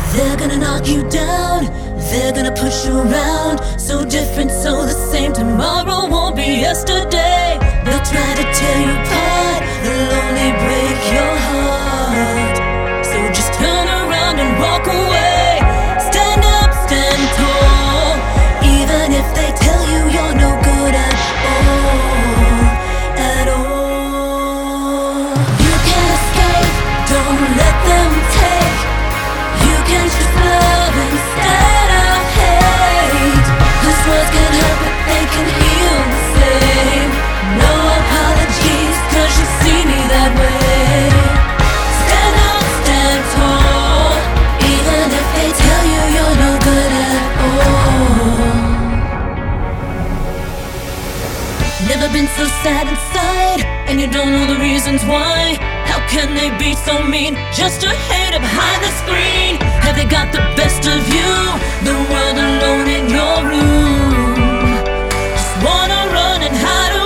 They're gonna knock you down, they're gonna push you around. So different, so the same. Tomorrow won't be yesterday. They'll try to tear you apart, they'll only break your heart. So just turn around and walk away. Stand up, stand tall. Even if they tell you you're no good at all, at all. You can't escape, don't let them take. You can choose love instead of hate. This words can hurt but they can heal the same. No apologies, cause you see me that way. Stand up, stand tall. Even if they tell you you're no good at all. Never been so sad inside, and you don't know the reasons why. How can they be so mean just to hate it behind the screen? Have they got the best of you? The world alone in your room. Just wanna run and hide away.